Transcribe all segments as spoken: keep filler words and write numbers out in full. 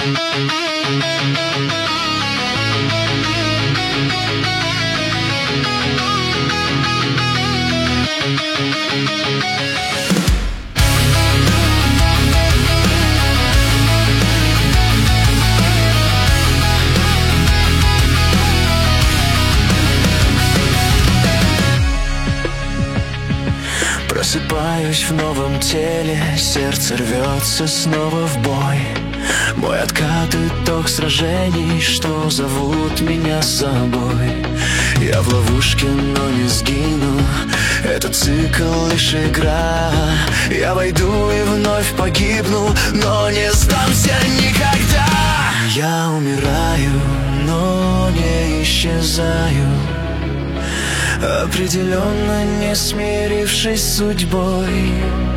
Просыпаюсь в новом теле, сердце рвется снова в бой. Мой откат — итог сражений, что зовут меня с собой. Я в ловушке, но не сгину, этот цикл лишь игра. Я войду и вновь погибну, но не сдамся никогда. Я умираю, но не исчезаю, определенно не смирившись с судьбой.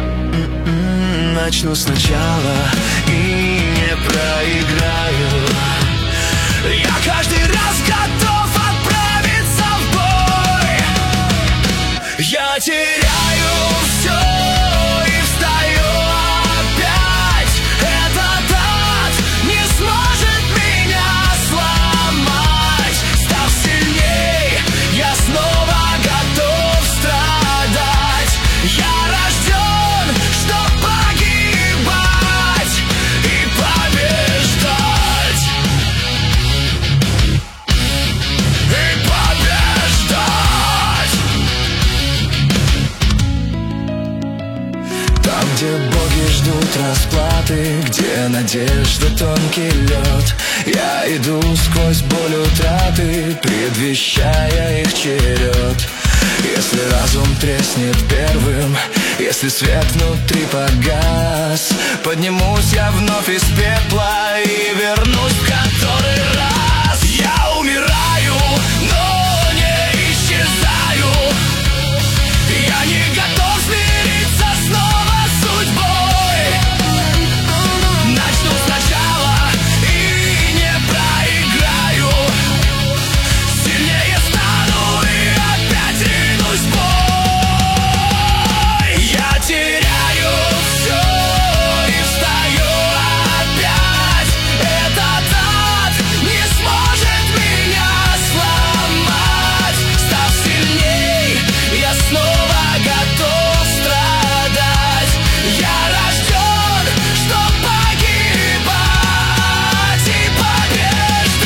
Начну сначала и не проиграю. Я каждый раз готов отправиться в бой. Я теряю все и встаю опять. Этот ад не сможет меня сломать. Став сильней, я снова готов страдать. Я рожден, чтоб погибать и побеждать. И побеждать. Там, где боги ждут расплаты, где надежда тонкий лед, я иду сквозь боль утраты, предвещая их черед. Если разум треснет первым, если свет внутри погас, поднимусь я вновь из пепла и вернусь в который раз. Я умираю, но не исчезаю. Я не готов смириться снова с судьбой. Начну сначала и не проиграю. Сильнее стану и опять ринусь в бой. Я теряю все и встаю опять. Этот ад не сможет меня сломать. Став сильней, я снова готов страдать. Я рожден, чтоб погибать и побеждать.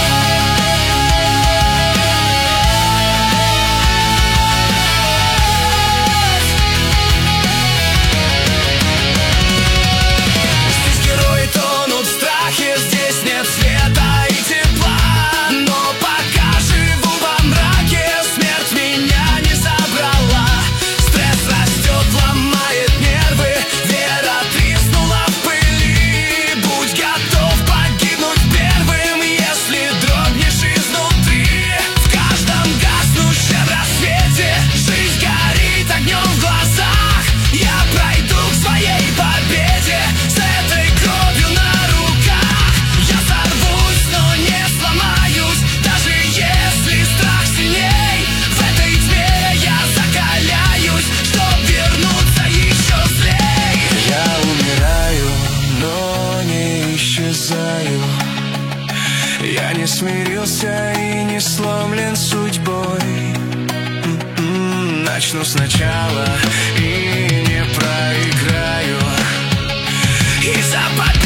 Здесь герои тонут в страхе, здесь нет света и тепла. Но пока живу во мраке, смерть меня не забрала. Стресс растет, ломает нервы, вера треснула в пыли. Будь готов погибнуть первым, если дрогнешь изнутри. В каждом гаснущем рассвете жизнь горит огнем в глазах. Я пройду к своей победе с этой кровью на руках. Я сорвусь, но не сломаюсь, даже если страх сильней. В этой тьме я закаляюсь, чтоб вернуться еще злей. Я умираю, но не исчезаю. Я не смирился и не сломлен судьбой. М-м, Начну сначала и не проиграю. И за победу